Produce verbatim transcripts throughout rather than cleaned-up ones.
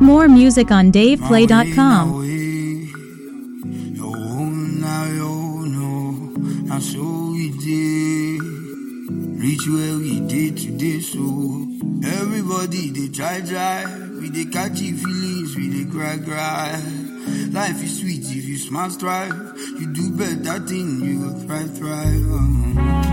More music on dave play dot com. So we did reach where we did today. So everybody they try try, we they catchy feelings, we they cry cry. Life is sweet if you smart strive. You do better thing, you will try thrive. Uh-huh.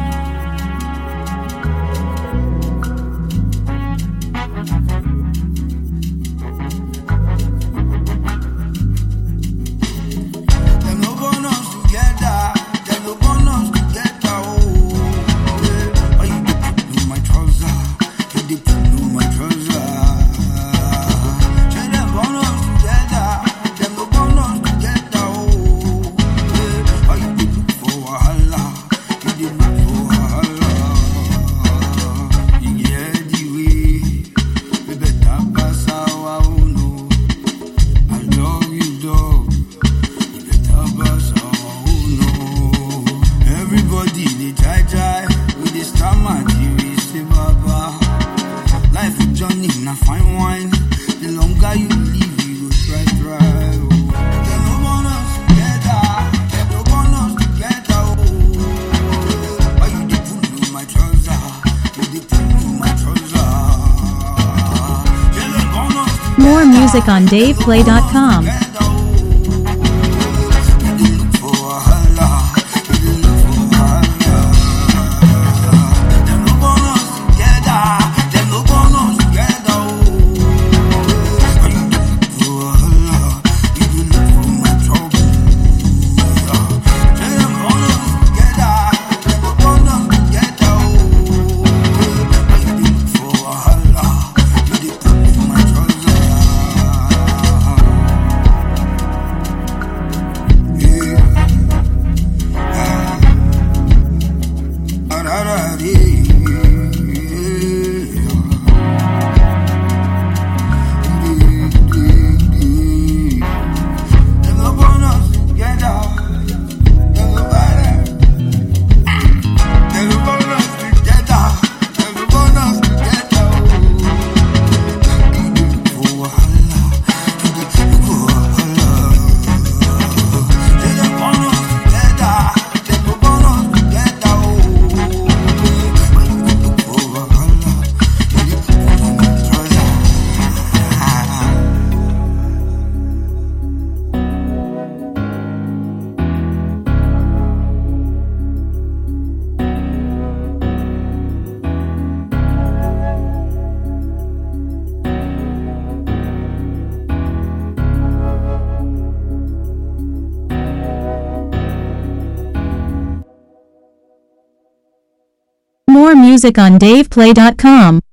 More music on dave play dot com. More music on dave play dot com.